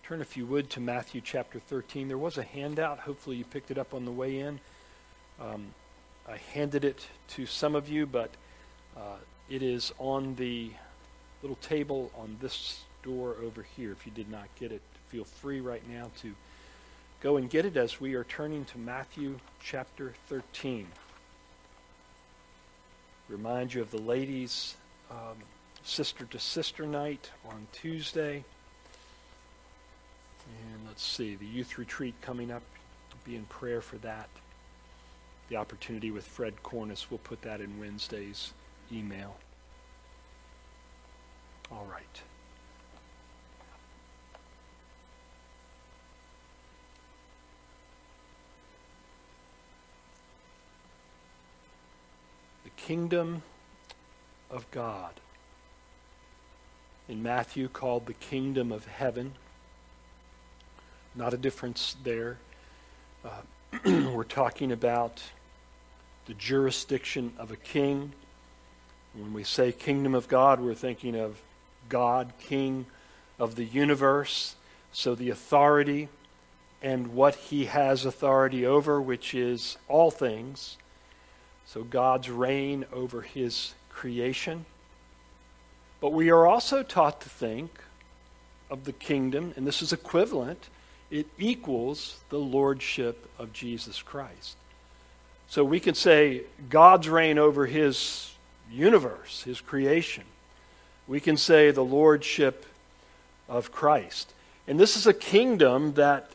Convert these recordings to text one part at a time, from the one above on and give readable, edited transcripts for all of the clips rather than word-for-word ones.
Turn, if you would, to Matthew chapter 13. There was a handout. Hopefully you picked it up on the way in. I handed it to some of you, but it is on the little table on this door over here. If you did not get it, feel free right now to go and get it as we are turning to Matthew chapter 13. Remind you of the ladies' sister-to-sister night on Tuesday. And let's see, the youth retreat coming up. Be in prayer for that. The opportunity with Fred Cornice, we'll put that in Wednesday's email. All right. The kingdom of God. In Matthew, called the kingdom of heaven. Not a difference there. We're talking about the jurisdiction of a king. When we say kingdom of God, we're thinking of God, King of the universe. So the authority and what he has authority over, which is all things. So God's reign over his creation. But we are also taught to think of the kingdom, and this is equivalent, it equals the lordship of Jesus Christ. So we could say God's reign over his universe, his creation. We can say the lordship of Christ. And this is a kingdom that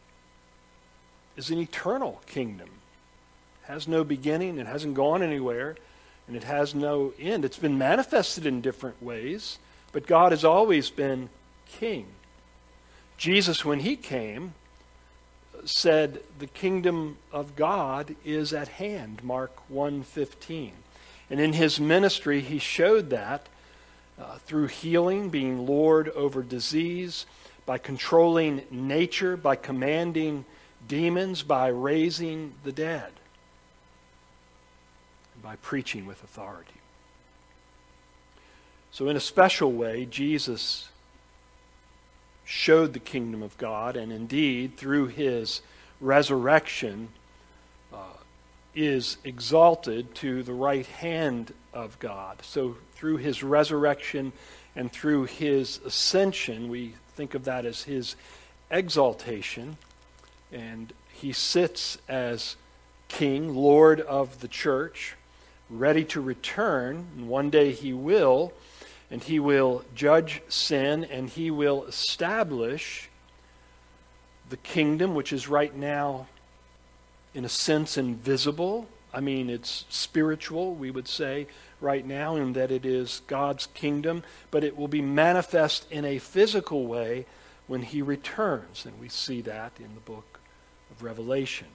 is an eternal kingdom. It has no beginning, it hasn't gone anywhere, and it has no end. It's been manifested in different ways, but God has always been king. Jesus, when he came, said the kingdom of God is at hand, Mark 1:15. And in his ministry, he showed that through healing, being Lord over disease, by controlling nature, by commanding demons, by raising the dead, and by preaching with authority. So in a special way, Jesus showed the kingdom of God, and indeed, through his resurrection, is exalted to the right hand of God. So through his resurrection and through his ascension, we think of that as his exaltation, and he sits as king, Lord of the church, ready to return, and one day he will. And he will judge sin, and he will establish the kingdom, which is right now, in a sense, invisible. I mean, it's spiritual, we would say, right now, in that it is God's kingdom, but it will be manifest in a physical way when he returns. And we see that in the book of Revelation.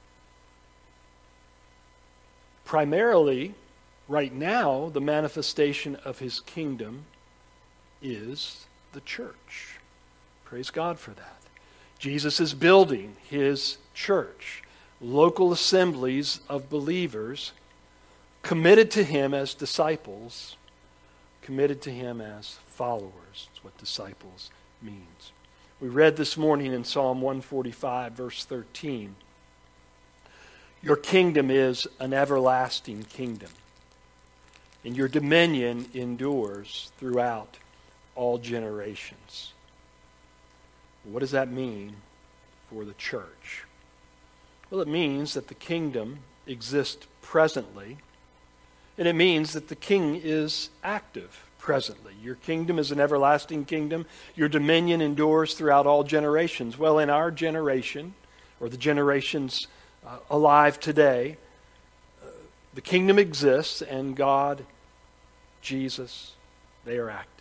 Primarily, right now, the manifestation of his kingdom is the church. Praise God for that. Jesus is building his church, local assemblies of believers committed to him as disciples, committed to him as followers. That's what disciples means. We read this morning in Psalm 145, verse 13, "Your kingdom is an everlasting kingdom, and your dominion endures throughout all generations." What does that mean for the church? Well, it means that the kingdom exists presently, and it means that the king is active presently. Your kingdom is an everlasting kingdom. Your dominion endures throughout all generations. Well, in our generation, or the generations alive today, the kingdom exists, and God, Jesus, they are active.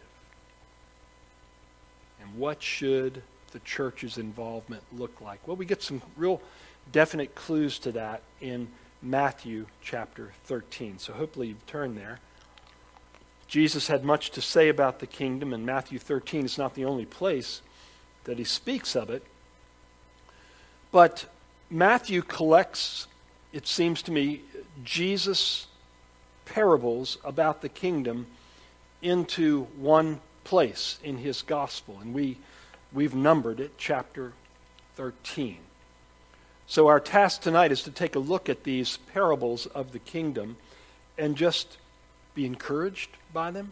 And what should the church's involvement look like? Well, we get some real definite clues to that in Matthew chapter 13. So hopefully you've turned there. Jesus had much to say about the kingdom, and Matthew 13 is not the only place that he speaks of it. But Matthew collects, it seems to me, Jesus' parables about the kingdom into one place in his gospel. And we We've numbered it, chapter 13. So our task tonight is to take a look at these parables of the kingdom and just be encouraged by them.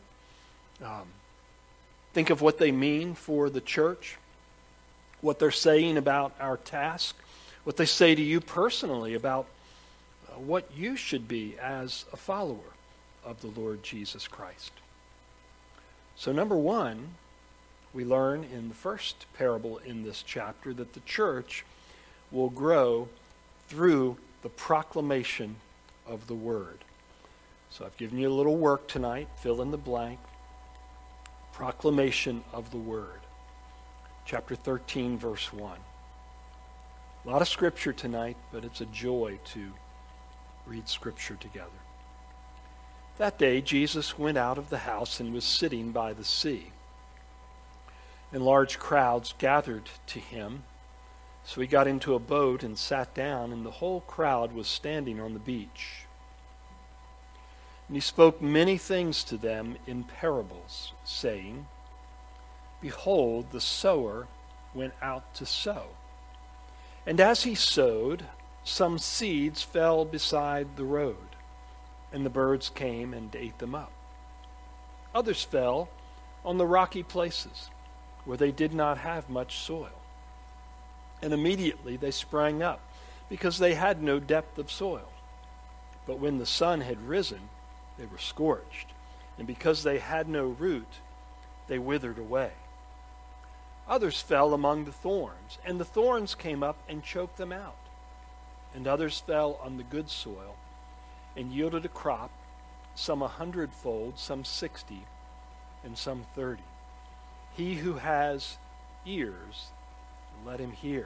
Think of what they mean for the church, what they're saying about our task, what they say to you personally about what you should be as a follower of the Lord Jesus Christ. So number one, we learn in the first parable in this chapter that the church will grow through the proclamation of the word. So I've given you a little work tonight, fill in the blank. Proclamation of the word. Chapter 13, verse 1. A lot of scripture tonight, but it's a joy to read scripture together. That day Jesus went out of the house and was sitting by the sea. And large crowds gathered to him. So he got into a boat and sat down, and the whole crowd was standing on the beach. And he spoke many things to them in parables, saying, Behold, the sower went out to sow. And as he sowed, some seeds fell beside the road, and the birds came and ate them up. Others fell on the rocky places, where they did not have much soil. And immediately they sprang up, because they had no depth of soil. But when the sun had risen, they were scorched, and because they had no root, they withered away. Others fell among the thorns, and the thorns came up and choked them out. And others fell on the good soil, and yielded a crop, some 100-fold, some 60, and some 30. He who has ears, let him hear.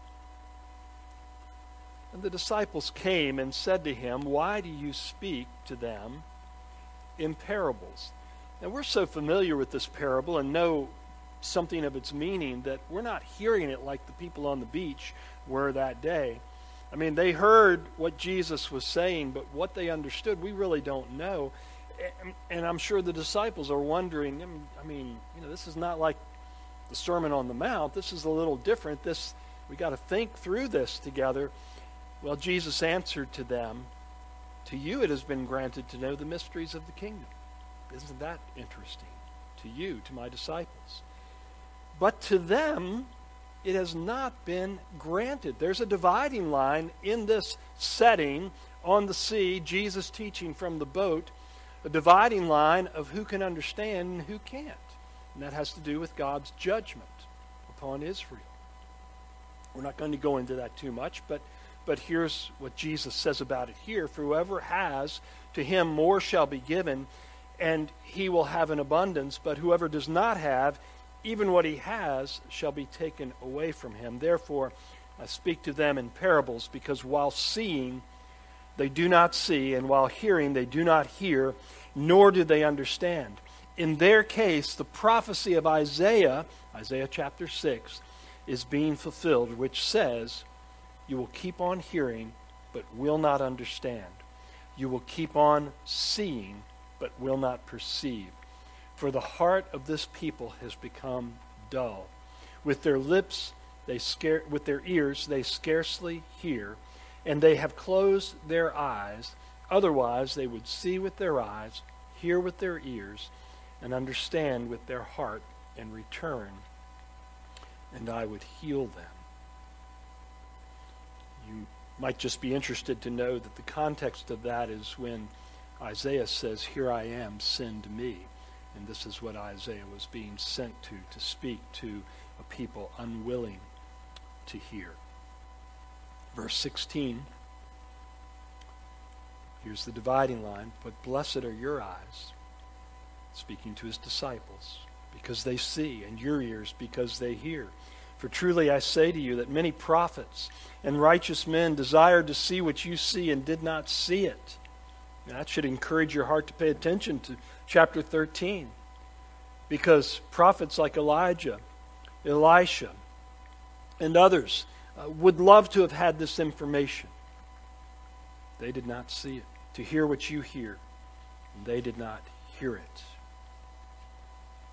And the disciples came and said to him, Why do you speak to them in parables? And we're so familiar with this parable and know something of its meaning that we're not hearing it like the people on the beach were that day. I mean, they heard what Jesus was saying, but what they understood, we really don't know. And I'm sure the disciples are wondering, this is not like the Sermon on the Mount. This is a little different. We got to think through this together. Well, Jesus answered to them, To you it has been granted to know the mysteries of the kingdom. Isn't that interesting? To you, to my disciples. But to them it has not been granted. There's a dividing line in this setting on the sea, Jesus teaching from the boat, a dividing line of who can understand and who can't. And that has to do with God's judgment upon Israel. We're not going to go into that too much, but here's what Jesus says about it here. For whoever has, to him more shall be given, and he will have an abundance. But whoever does not have, even what he has shall be taken away from him. Therefore, I speak to them in parables, because while seeing, they do not see, and while hearing, they do not hear, nor do they understand. In their case, the prophecy of Isaiah chapter 6, is being fulfilled, which says, You will keep on hearing, but will not understand. You will keep on seeing, but will not perceive. For the heart of this people has become dull. With their lips, with their ears, they scarcely hear, and they have closed their eyes. Otherwise, they would see with their eyes, hear with their ears, and understand with their heart, and return, and I would heal them. You might just be interested to know that the context of that is when Isaiah says, Here I am, send me. And this is what Isaiah was being sent to speak to a people unwilling to hear. Verse 16, here's the dividing line. But blessed are your eyes, speaking to his disciples, because they see, and your ears because they hear. For truly I say to you that many prophets and righteous men desired to see what you see and did not see it. And that should encourage your heart to pay attention to chapter 13. Because prophets like Elijah, Elisha, and others would love to have had this information. They did not see it. To hear what you hear, and they did not hear it.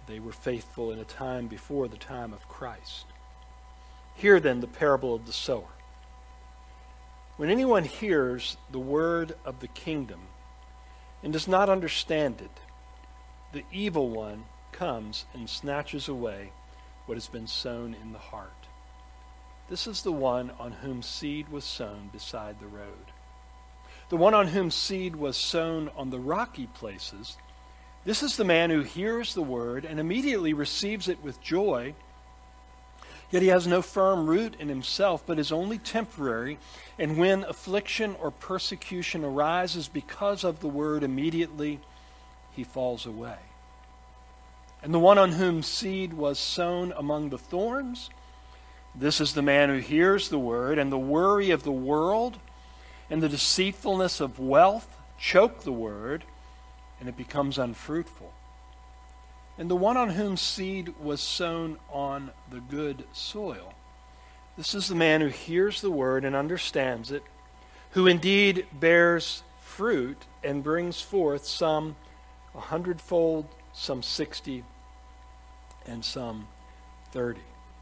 They were faithful in a time before the time of Christ. Hear then the parable of the sower. When anyone hears the word of the kingdom and does not understand it, the evil one comes and snatches away what has been sown in the heart. This is the one on whom seed was sown beside the road. The one on whom seed was sown on the rocky places, this is the man who hears the word and immediately receives it with joy, yet he has no firm root in himself, but is only temporary, and when affliction or persecution arises because of the word, immediately he falls away. And the one on whom seed was sown among the thorns, this is the man who hears the word, and the worry of the world and the deceitfulness of wealth choke the word, and it becomes unfruitful. And the one on whom seed was sown on the good soil, this is the man who hears the word and understands it, who indeed bears fruit and brings forth some 100-fold, some 60, and some 30.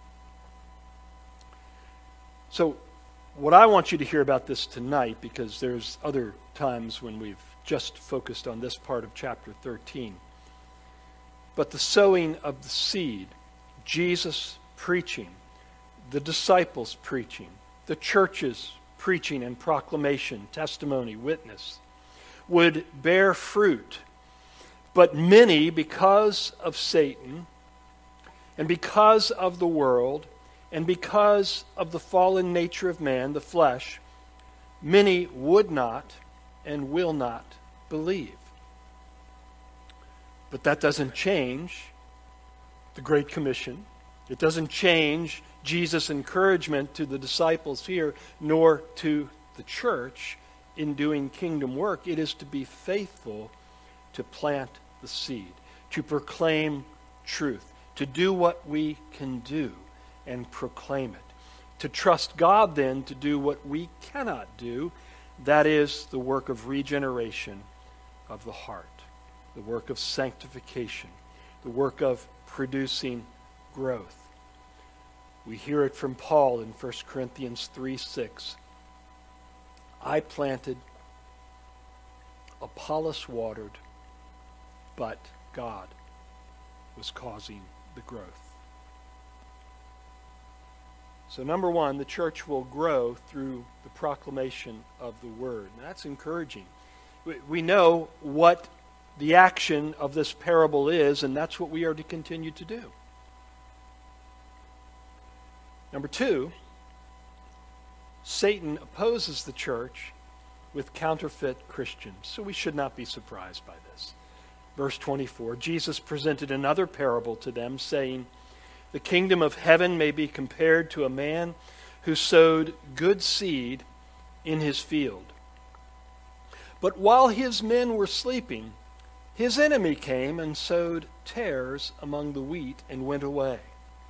So what I want you to hear about this tonight, because there's other times when we've just focused on this part of chapter 13, but the sowing of the seed, Jesus preaching, the disciples preaching, the churches preaching and proclamation, testimony, witness, would bear fruit. But many, because of Satan, and because of the world, and because of the fallen nature of man, the flesh, many would not and will not believe. But that doesn't change the Great Commission. It doesn't change Jesus' encouragement to the disciples here, nor to the church in doing kingdom work. It is to be faithful to plant the seed, to proclaim truth, to do what we can do and proclaim it. To trust God then to do what we cannot do, that is the work of regeneration of the heart, the work of sanctification, the work of producing growth. We hear it from Paul in 1 Corinthians 3:6. I planted, Apollos watered, but God was causing the growth. So number one, the church will grow through the proclamation of the word. And that's encouraging. We know what the action of this parable is, and that's what we are to continue to do. Number two, Satan opposes the church with counterfeit Christians. So we should not be surprised by this. Verse 24, Jesus presented another parable to them, saying, the kingdom of heaven may be compared to a man who sowed good seed in his field. But while his men were sleeping, his enemy came and sowed tares among the wheat and went away.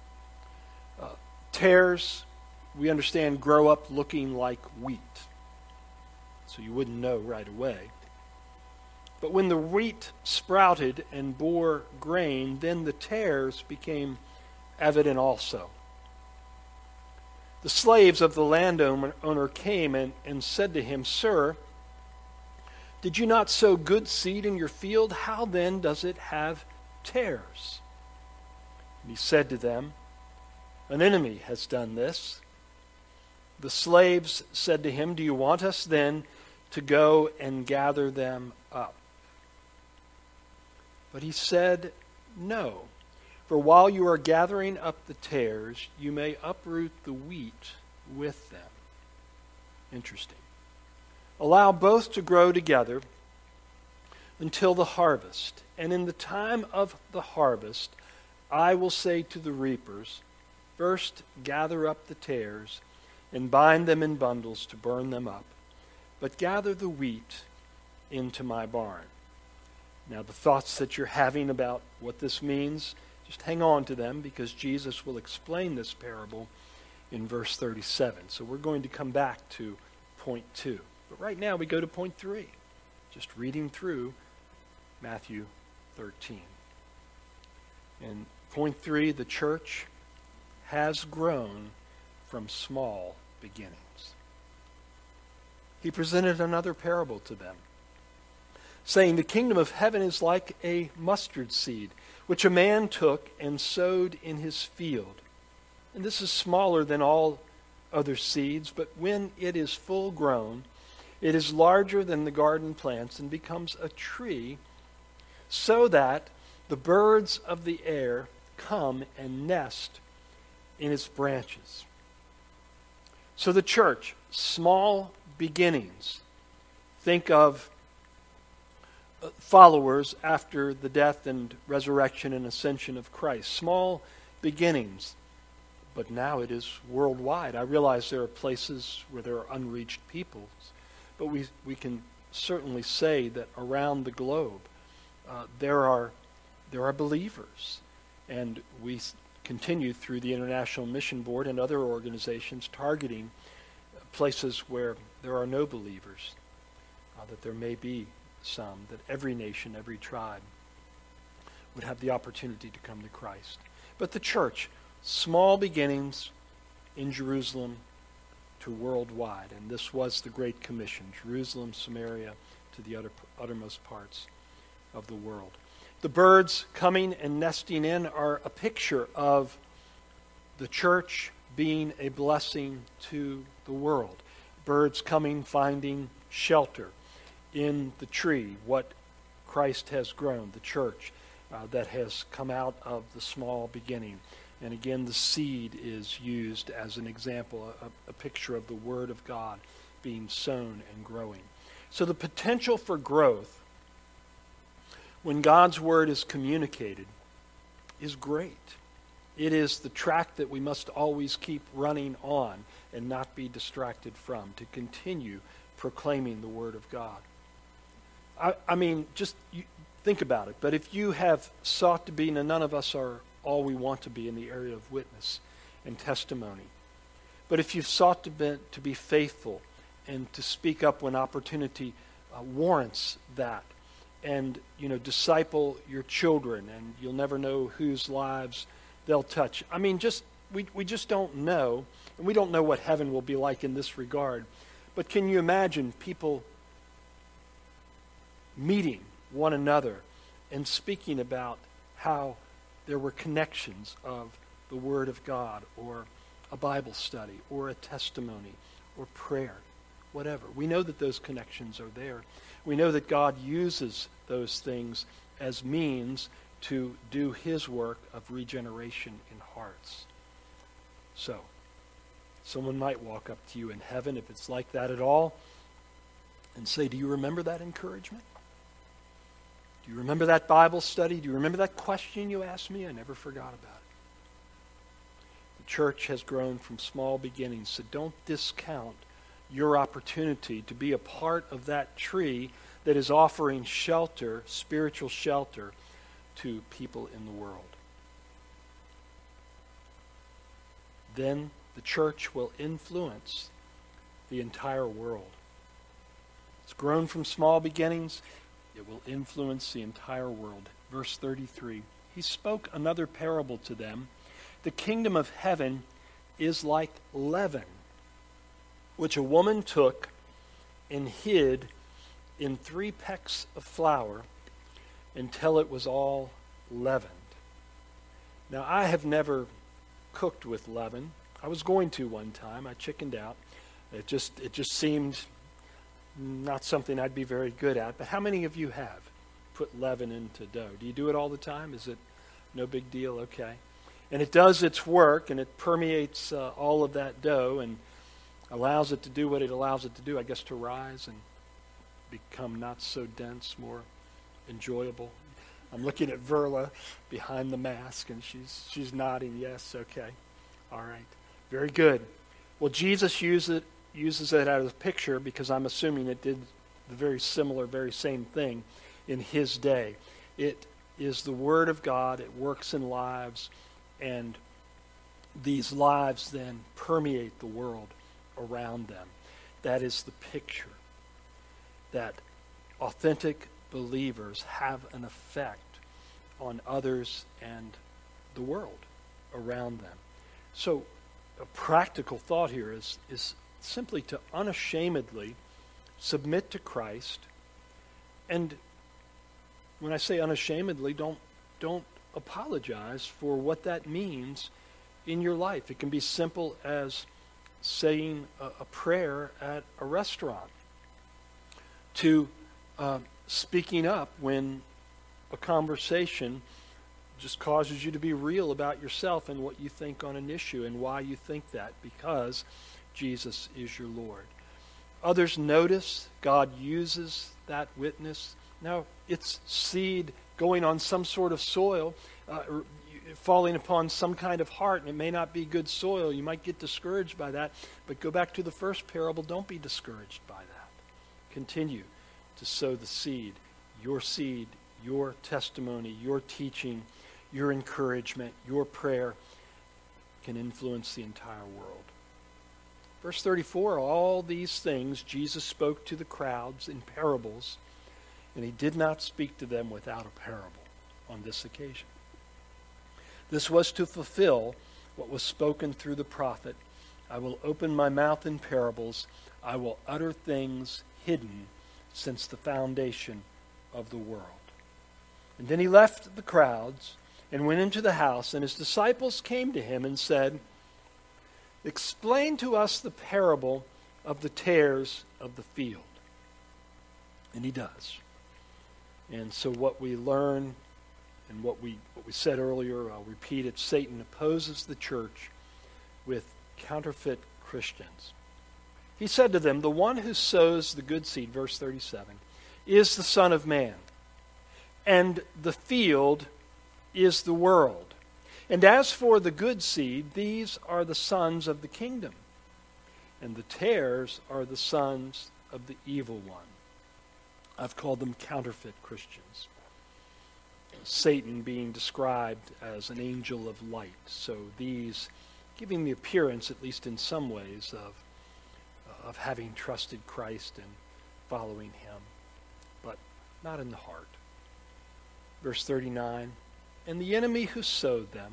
Tares, we understand, grow up looking like wheat. So you wouldn't know right away. But when the wheat sprouted and bore grain, then the tares became evident also. The slaves of the landowner came and said to him, Sir, did you not sow good seed in your field? How then does it have tares? And he said to them, An enemy has done this. The slaves said to him, Do you want us then to go and gather them up? But he said, No. For while you are gathering up the tares, you may uproot the wheat with them. Interesting. Allow both to grow together until the harvest. And in the time of the harvest, I will say to the reapers, First gather up the tares and bind them in bundles to burn them up, but gather the wheat into my barn. Now the thoughts that you're having about what this means, just hang on to them, because Jesus will explain this parable in verse 37. So we're going to come back to point 2. But right now we go to point 3. Just reading through Matthew 13. And point 3, the church has grown from small beginnings. He presented another parable to them, saying, the kingdom of heaven is like a mustard seed, which a man took and sowed in his field. And this is smaller than all other seeds, but when it is full grown, it is larger than the garden plants and becomes a tree, so that the birds of the air come and nest in its branches. So the church, small beginnings. Think of followers after the death and resurrection and ascension of Christ. Small beginnings, but now it is worldwide. I realize there are places where there are unreached peoples, but we can certainly say that around the globe there are believers, and we continue through the International Mission Board and other organizations targeting places where there are no believers, that there may be some, that every nation, every tribe would have the opportunity to come to Christ. But the church, small beginnings in Jerusalem to worldwide, and this was the Great Commission, Jerusalem, Samaria, to the uttermost parts of the world. The birds coming and nesting in are a picture of the church being a blessing to the world. Birds coming, finding shelter in the tree, what Christ has grown, the church that has come out of the small beginning. And again, the seed is used as an example, a picture of the Word of God being sown and growing. So the potential for growth, when God's Word is communicated, is great. It is the track that we must always keep running on and not be distracted from, to continue proclaiming the Word of God. I mean, just think about it. But if you have sought to be, and none of us are all we want to be in the area of witness and testimony, but if you've sought to be faithful and to speak up when opportunity warrants that, and disciple your children, and you'll never know whose lives they'll touch. I mean, we just don't know, and we don't know what heaven will be like in this regard. But can you imagine people meeting one another and speaking about how there were connections of the Word of God, or a Bible study, or a testimony, or prayer, whatever? We know that those connections are there. We know that God uses those things as means to do His work of regeneration in hearts. So, someone might walk up to you in heaven, if it's like that at all, and say, do you remember that encouragement? Do you remember that Bible study? Do you remember that question you asked me? I never forgot about it. The church has grown from small beginnings, so don't discount your opportunity to be a part of that tree that is offering shelter, spiritual shelter, to people in the world. Then the church will influence the entire world. It's grown from small beginnings. It will influence the entire world. Verse 33, he spoke another parable to them. The kingdom of heaven is like leaven, which a woman took and hid in 3 pecks of flour until it was all leavened. Now, I have never cooked with leaven. I was going to one time. I chickened out. It just seemed not something I'd be very good at. But how many of you have put leaven into dough? Do you do it all the time? Is it no big deal? Okay. And it does its work, and it permeates all of that dough and allows it to do what it allows it to do, I guess, to rise and become not so dense, more enjoyable. I'm looking at Verla behind the mask, and she's nodding, yes, okay. All right. Very good. Well, Jesus uses it as a picture because I'm assuming it did the very similar, very same thing in his day. It is the Word of God. It works in lives, and these lives then permeate the world around them. That is the picture, that authentic believers have an effect on others and the world around them. So a practical thought here is simply to unashamedly submit to Christ. And when I say unashamedly, don't apologize for what that means in your life. It can be simple as saying a prayer at a restaurant, to speaking up when a conversation just causes you to be real about yourself and what you think on an issue and why you think that, because Jesus is your Lord. Others notice, God uses that witness. Now, it's seed going on some sort of soil, falling upon some kind of heart, and it may not be good soil. You might get discouraged by that, but go back to the first parable. Don't be discouraged by that. Continue to sow the seed, your testimony, your teaching, your encouragement, your prayer can influence the entire world. Verse 34, all these things Jesus spoke to the crowds in parables, and he did not speak to them without a parable on this occasion. This was to fulfill what was spoken through the prophet. I will open my mouth in parables. I will utter things hidden since the foundation of the world. And then he left the crowds and went into the house, and his disciples came to him and said, explain to us the parable of the tares of the field. And he does. And so what we learn and what we said earlier, I'll repeat it, Satan opposes the church with counterfeit Christians. He said to them, the one who sows the good seed, verse 37, is the Son of Man, and the field is the world. And as for the good seed, these are the sons of the kingdom, and the tares are the sons of the evil one. I've called them counterfeit Christians. Satan being described as an angel of light. So these giving the appearance, at least in some ways, of having trusted Christ and following him, but not in the heart. Verse 39, and the enemy who sowed them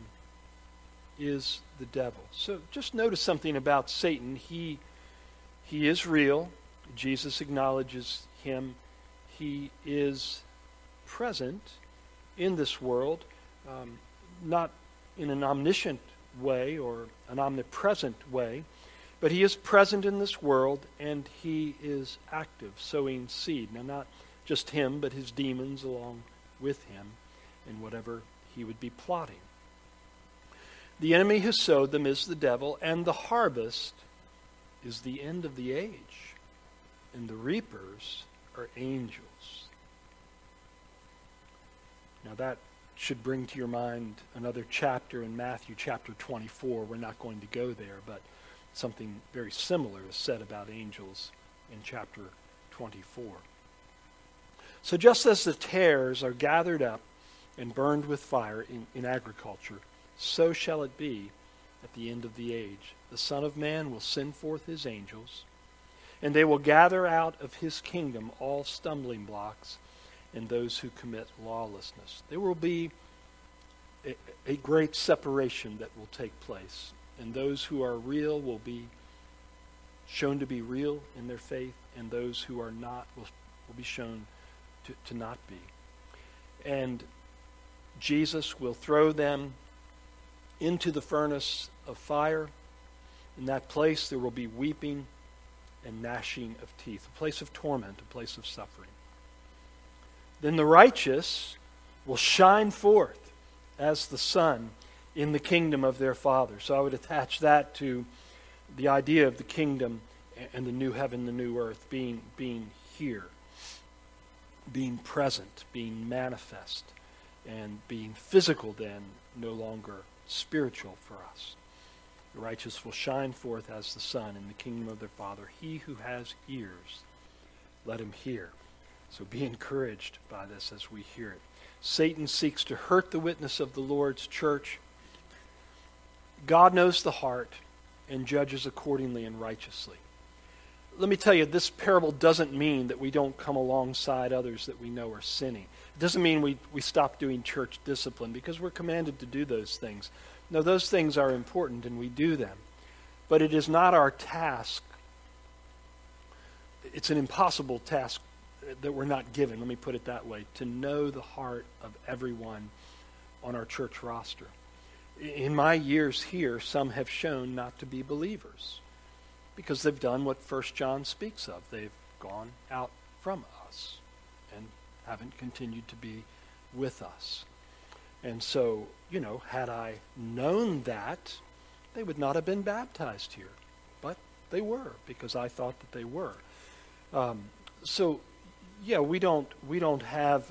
is the devil. So just notice something about Satan. He is real. Jesus acknowledges him. He is present in this world, not in an omniscient way or an omnipresent way, but he is present in this world, and he is active, sowing seed. Now, not just him, but his demons along with him and whatever he would be plotting. The enemy who sowed them is the devil, and the harvest is the end of the age, and the reapers are angels. Now that should bring to your mind another chapter in Matthew chapter 24. We're not going to go there, but something very similar is said about angels in chapter 24. So just as the tares are gathered up and burned with fire in agriculture, so shall it be at the end of the age. The Son of Man will send forth his angels, and they will gather out of his kingdom all stumbling blocks and those who commit lawlessness. There will be a great separation that will take place, and those who are real will be shown to be real in their faith, and those who are not will be shown to not be. And Jesus will throw them into the furnace of fire. In that place there will be weeping and gnashing of teeth, a place of torment, a place of suffering. Then the righteous will shine forth as the sun in the kingdom of their Father. So I would attach that to the idea of the kingdom and the new heaven, the new earth, being here, being present, being manifest, and being physical then, no longer spiritual for us. The righteous will shine forth as the sun in the kingdom of their Father. He who has ears, let him hear. So be encouraged by this as we hear it. Satan seeks to hurt the witness of the Lord's church. God knows the heart and judges accordingly and righteously. let me tell you, this parable doesn't mean that we don't come alongside others that we know are sinning. It doesn't mean we stop doing church discipline, because we're commanded to do those things. No, those things are important and we do them. But it is not our task. It's an impossible task that we're not given, let me put it that way, to know the heart of everyone on our church roster. In my years here, some have shown not to be believers because they've done what 1 John speaks of. They've gone out from us and haven't continued to be with us. And so, had I known that, they would not have been baptized here. But they were, because I thought that they were. We don't have,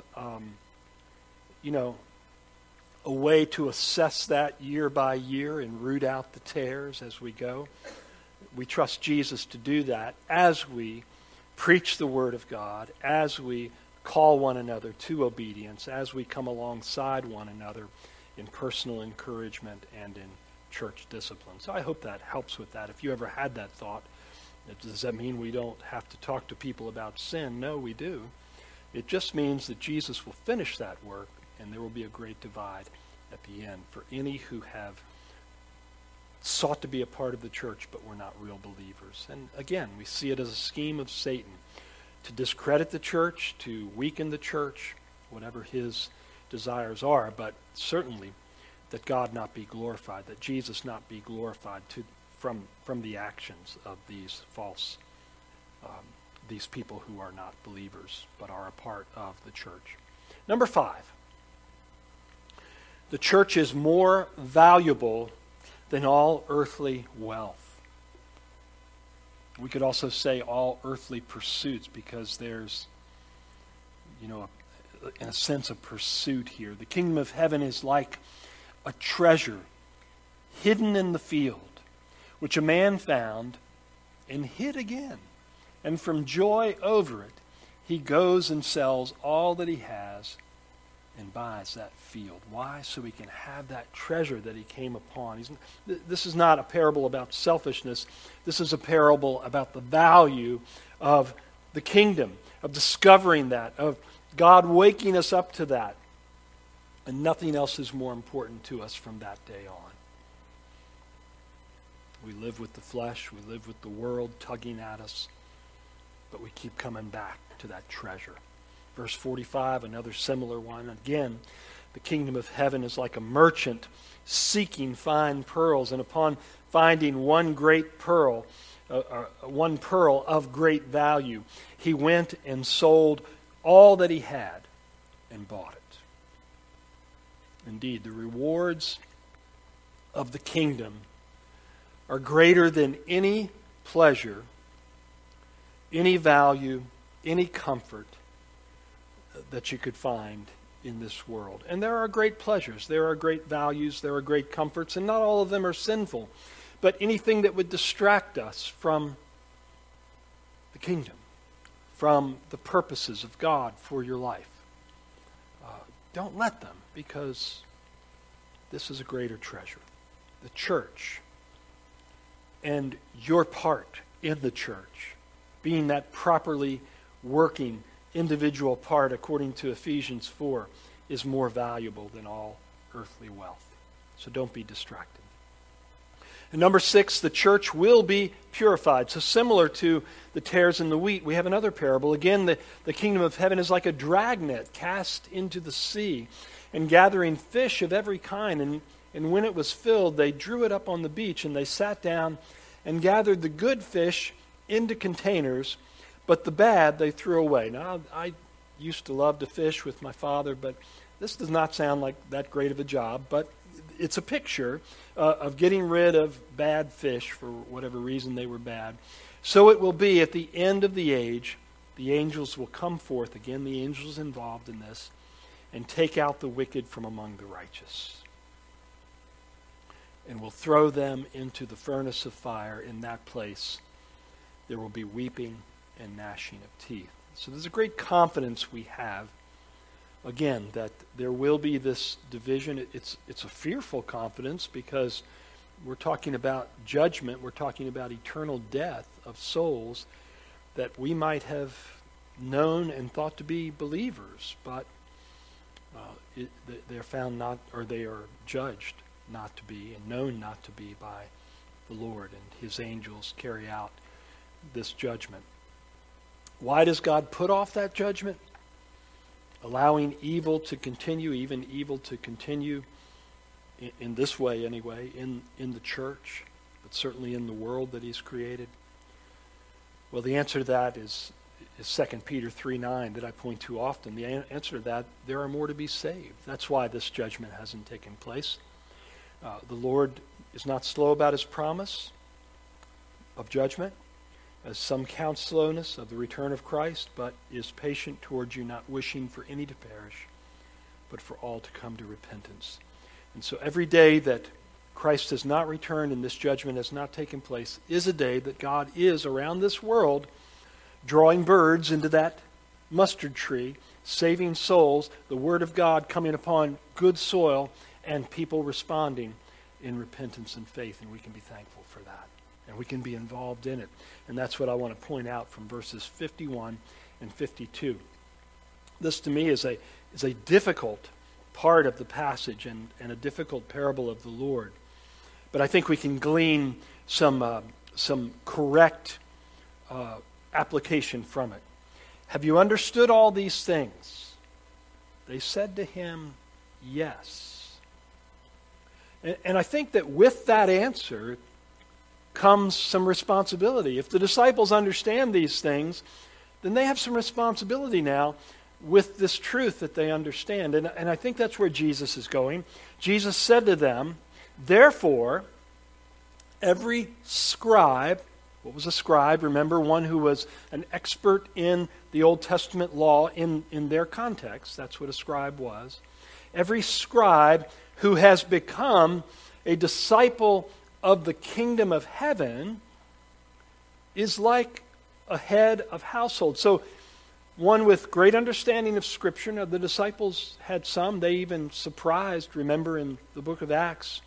a way to assess that year by year and root out the tares as we go. We trust Jesus to do that as we preach the Word of God, as we call one another to obedience, as we come alongside one another in personal encouragement and in church discipline. So I hope that helps with that. If you ever had that thought, does that mean we don't have to talk to people about sin? No, we do. It just means that Jesus will finish that work, and there will be a great divide at the end for any who have sought to be a part of the church but were not real believers. And again, we see it as a scheme of Satan to discredit the church, to weaken the church, whatever his desires are, but certainly that God not be glorified, that Jesus not be glorified from the actions of these false, these people who are not believers but are a part of the church. Number 5, the church is more valuable than all earthly wealth. We could also say all earthly pursuits, because there's, in a sense, a pursuit here. The kingdom of heaven is like a treasure hidden in the field, which a man found and hid again. And from joy over it, he goes and sells all that he has and buys that field. Why? So he can have that treasure that he came upon. This is not a parable about selfishness. This is a parable about the value of the kingdom, of discovering that, of God waking us up to that. And nothing else is more important to us from that day on. We live with the flesh, we live with the world tugging at us, but we keep coming back to that treasure. Verse 45, another similar one. Again, the kingdom of heaven is like a merchant seeking fine pearls, and upon finding one pearl of great value, he went and sold all that he had and bought it. Indeed, the rewards of the kingdom are greater than any pleasure, any value, any comfort that you could find in this world. And there are great pleasures, there are great values, there are great comforts, and not all of them are sinful. But anything that would distract us from the kingdom, from the purposes of God for your life, don't let them, because this is a greater treasure. The church and your part in the church, being that properly working individual part according to Ephesians 4, is more valuable than all earthly wealth. So don't be distracted. And number 6, the church will be purified. So similar to the tares in the wheat, we have another parable. Again, the kingdom of heaven is like a dragnet cast into the sea and gathering fish of every kind. And when it was filled, they drew it up on the beach, and they sat down and gathered the good fish into containers, but the bad they threw away. Now, I used to love to fish with my father, but this does not sound like that great of a job. But it's a picture of getting rid of bad fish for whatever reason they were bad. So it will be at the end of the age, the angels will come forth, again the angels involved in this, and take out the wicked from among the righteous, and will throw them into the furnace of fire. In that place there will be weeping and gnashing of teeth. So there's a great confidence we have, again, that there will be this division. It's a fearful confidence, because we're talking about judgment. We're talking about eternal death of souls. that we might have known and thought to be believers, but they're found not, or they are judged not to be and known not to be by the Lord, and his angels carry out this judgment. Why does God put off that judgment? Allowing evil to continue, even evil to continue in this way anyway, in the church, but certainly in the world that he's created? Well, the answer to that is 2 Peter 3:9 that I point to often. The answer to that, there are more to be saved. That's why this judgment hasn't taken place. The Lord is not slow about his promise of judgment, as some count slowness of the return of Christ, but is patient towards you, not wishing for any to perish, but for all to come to repentance. And so every day that Christ has not returned and this judgment has not taken place is a day that God is around this world drawing birds into that mustard tree, saving souls, the Word of God coming upon good soil, and people responding in repentance and faith. And we can be thankful for that. And we can be involved in it. And that's what I want to point out from verses 51 and 52. This to me is a difficult part of the passage and a difficult parable of the Lord. But I think we can glean some correct application from it. Have you understood all these things? They said to him, yes. And I think that with that answer comes some responsibility. If the disciples understand these things, then they have some responsibility now with this truth that they understand. And I think that's where Jesus is going. Jesus said to them, therefore, every scribe, what was a scribe? Remember, one who was an expert in the Old Testament law in their context. That's what a scribe was. Every scribe who has become a disciple of the kingdom of heaven is like a head of household. So one with great understanding of Scripture. Now, the disciples had some. They even surprised, remember in the book of Acts,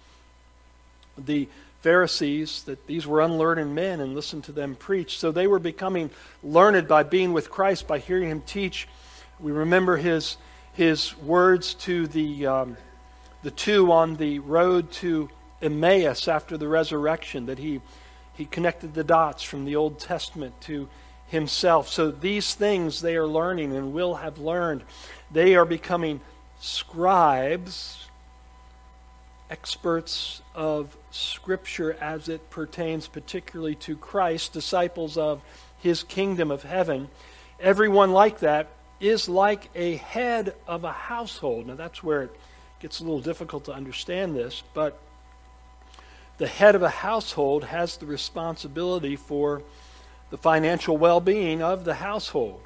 the Pharisees, that these were unlearned men, and listened to them preach. So they were becoming learned by being with Christ, by hearing him teach. We remember his words to the two on the road to Emmaus after the resurrection, that he connected the dots from the Old Testament to himself. So these things they are learning and will have learned. They are becoming scribes, experts of Scripture as it pertains particularly to Christ, disciples of his kingdom of heaven. Everyone like that is like a head of a household. Now that's where it gets a little difficult to understand this, but the head of a household has the responsibility for the financial well-being of the household.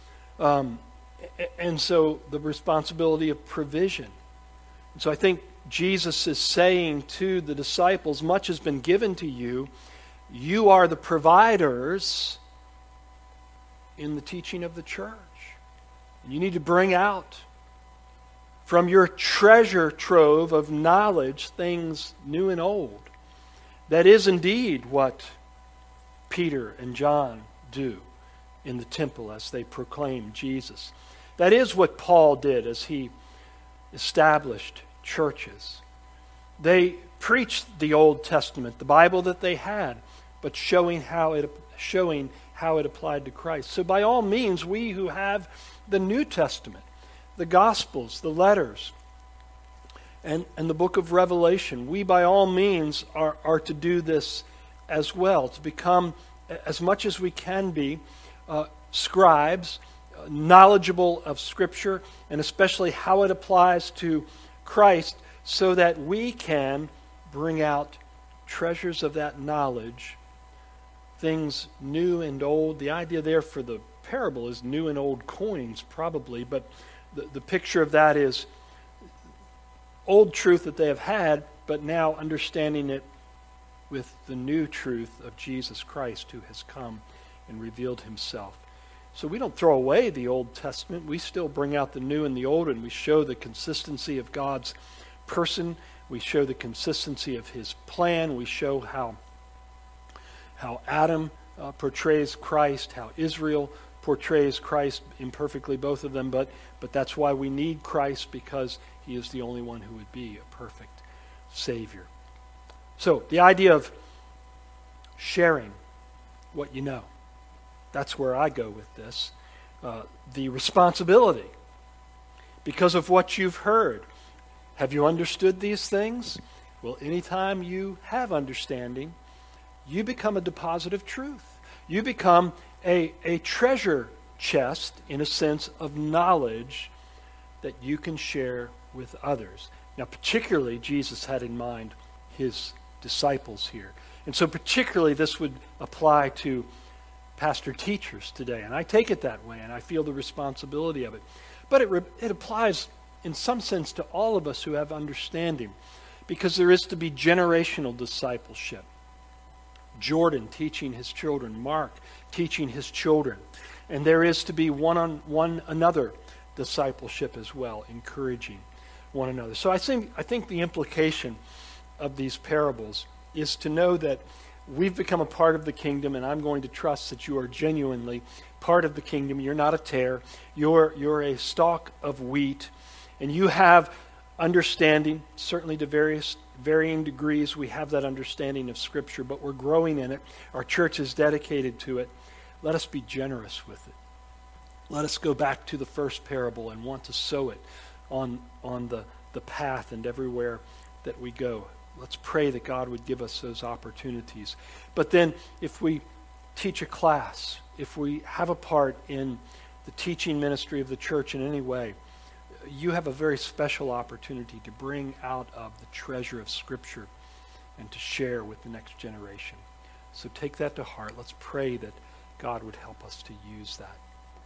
And so the responsibility of provision. And so I think Jesus is saying to the disciples, much has been given to you. You are the providers in the teaching of the church. And you need to bring out from your treasure trove of knowledge things new and old. That is indeed what Peter and John do in the temple as they proclaim Jesus. That is what Paul did as he established churches. They preached the Old Testament, the Bible that they had, but showing how it applied to Christ. So by all means, we who have the New Testament, the Gospels, the letters, and the book of Revelation, we by all means are to do this as well, to become, as much as we can be, scribes, knowledgeable of Scripture, and especially how it applies to Christ, so that we can bring out treasures of that knowledge, things new and old. The idea there for the parable is new and old coins, probably, but the picture of that is old truth that they have had, but now understanding it with the new truth of Jesus Christ, who has come and revealed himself. So we don't throw away the Old Testament. We still bring out the new and the old, and we show the consistency of God's person. We show the consistency of his plan. We show how Adam portrays Christ, how Israel portrays Christ imperfectly, both of them, but that's why we need Christ, because he is the only one who would be a perfect Savior. So, the idea of sharing what you know, that's where I go with this. The responsibility, because of what you've heard. Have you understood these things? Well, anytime you have understanding, you become a deposit of truth. You become a treasure chest, in a sense, of knowledge that you can share with others. Now, particularly, Jesus had in mind his disciples here. And so particularly this would apply to pastor teachers today. And I take it that way, and I feel the responsibility of it. But it applies in some sense to all of us who have understanding, because there is to be generational discipleship. Jordan teaching his children, Mark teaching his children. And there is to be one another discipleship as well, encouraging one another. So I think the implication of these parables is to know that we've become a part of the kingdom, and I'm going to trust that you are genuinely part of the kingdom. You're not a tare. You're a stalk of wheat, and you have understanding, certainly to varying degrees. We have that understanding of Scripture, but we're growing in it. Our church is dedicated to it. Let us be generous with it. Let us go back to the first parable and want to sow it on the path and everywhere that we go. Let's pray that God would give us those opportunities. But then if we teach a class, if we have a part in the teaching ministry of the church in any way, you have a very special opportunity to bring out of the treasure of Scripture and to share with the next generation. So take that to heart. Let's pray that God would help us to use that.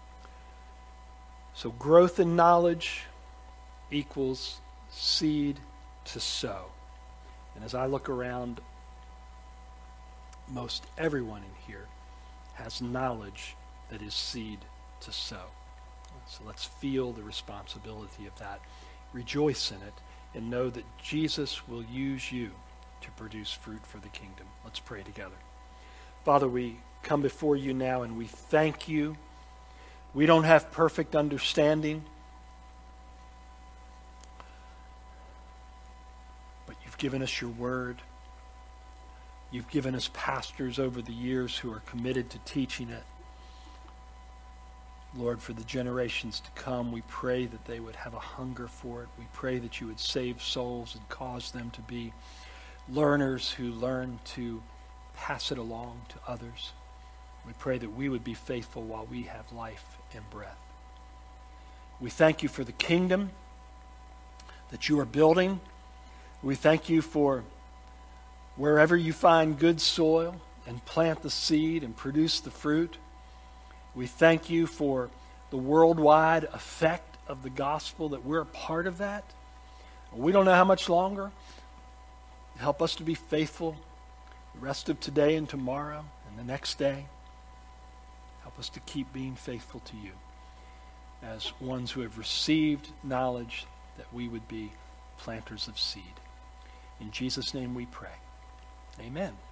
So growth in knowledge equals seed to sow. And as I look around, most everyone in here has knowledge that is seed to sow. So let's feel the responsibility of that. Rejoice in it and know that Jesus will use you to produce fruit for the kingdom. Let's pray together. Father, we come before you now and we thank you. We don't have perfect understanding, but you've given us your word. You've given us pastors over the years who are committed to teaching it. Lord, for the generations to come, we pray that they would have a hunger for it. We pray that you would save souls and cause them to be learners who learn to pass it along to others. We pray that we would be faithful while we have life and breath. We thank you for the kingdom that you are building. We thank you for wherever you find good soil and plant the seed and produce the fruit. We thank you for the worldwide effect of the gospel, that we're a part of that. We don't know how much longer. Help us to be faithful the rest of today and tomorrow and the next day. Help us to keep being faithful to you as ones who have received knowledge, that we would be planters of seed. In Jesus' name we pray. Amen.